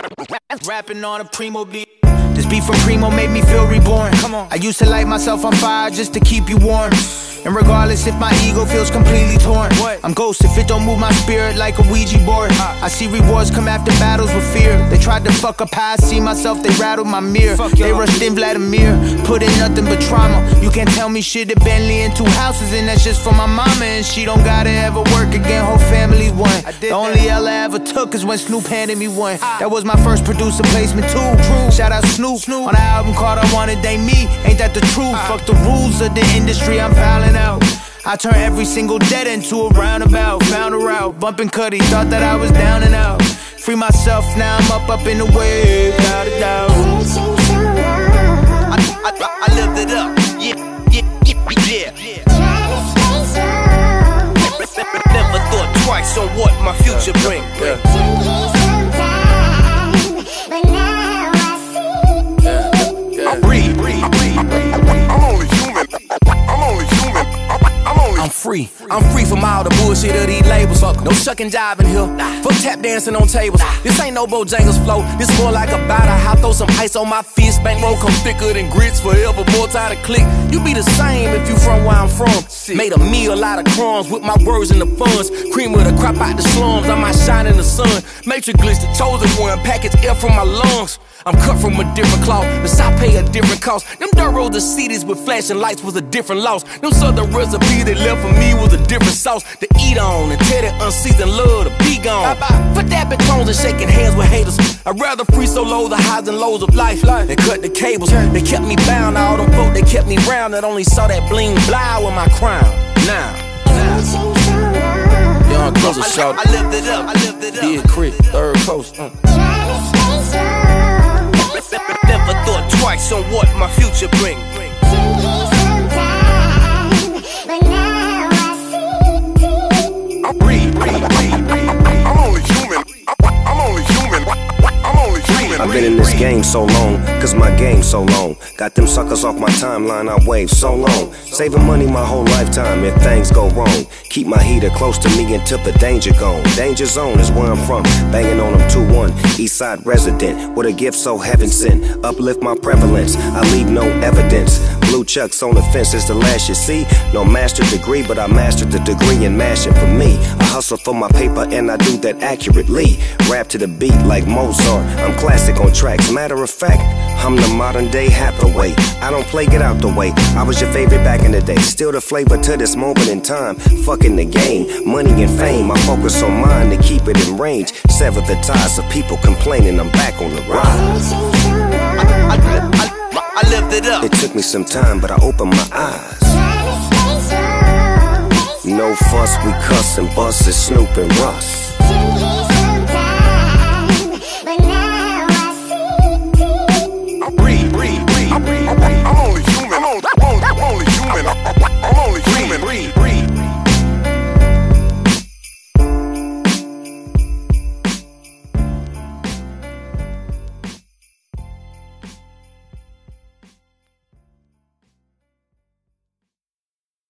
Rapping on a Primo beat. This beat from Primo made me feel reborn. Come on. I used to light myself on fire just to keep you warm. And regardless if my ego feels completely torn, I'm ghost if it don't move my spirit like a Ouija board. I see rewards come after battles with fear. They tried to fuck up how I see myself, they rattled my mirror. They rushed in Vladimir, put in nothing but trauma. You can't tell me shit, a Bentley and 2 houses, and that's just for my mama. And she don't gotta ever work again, whole family won. The only L I ever took is when Snoop handed me one. That was my first producer placement too. Shout out Snoop on the album called I Wanted They Me. Ain't that the truth? Fuck the rules of the industry, I'm fouling out. I turn every single dead into a roundabout. Found a route, bumping Cuddy, thought that I was down and out. Free myself, now I'm up in the wave, without a doubt. I lived it up, yeah. Never thought twice on what my future bring. I'm free from all the bullshit of these labels. No shucking jiving here. Fuck tap dancing on tables. This ain't no Bojangles flow. This more like a batter. I throw some ice on my fist. Bankroll come thicker than grits. Forever more time to click. You be the same if you from where I'm from. Made a meal out of crumbs with my words in the funds. Cream of the crop out the slums. I might shine in the sun. Matrix glitch the chosen one. Package air from my lungs. I'm cut from a different cloth. The South pay a different cost. Them dirt roads, the cities with flashing lights was a different loss. Them southern recipes they left for me was a different sauce to eat on. And tell that unseasoned love to be gone. For dapping tones and shaking hands with haters. I'd rather free solo the highs and lows of life than cut the cables. They kept me bound. All them folk they kept me round that only saw that bling blah with my crown. Now. Young Closer shout. I lived it up. Big Crit, Third Coast. Never thought twice on what my future bring. I've been in this game so long, cause my game's so long. Got them suckers off my timeline, I wave so long. Saving money my whole lifetime if things go wrong. Keep my heater close to me until the danger gone. Danger zone is where I'm from, banging on them 2-1. Eastside resident, with a gift so heaven sent. Uplift my prevalence, I leave no evidence. Blue chucks on the fence is the last you see. No master's degree, but I mastered the degree in mashing for me. I hustle for my paper and I do that accurately. Rap to the beat like Mozart, I'm classic on tracks. Matter of fact, I'm the modern day Hathaway. I don't play, get out the way. I was your favorite back in the day. Still the flavor to this moment in time. Fucking the game, money and fame. I focus on mine to keep it in range. Sever the ties of people complaining I'm back on the ride. I lived it up. It took me some time, but I opened my eyes. No fuss, we cuss and bust, it's Snoop and Russ.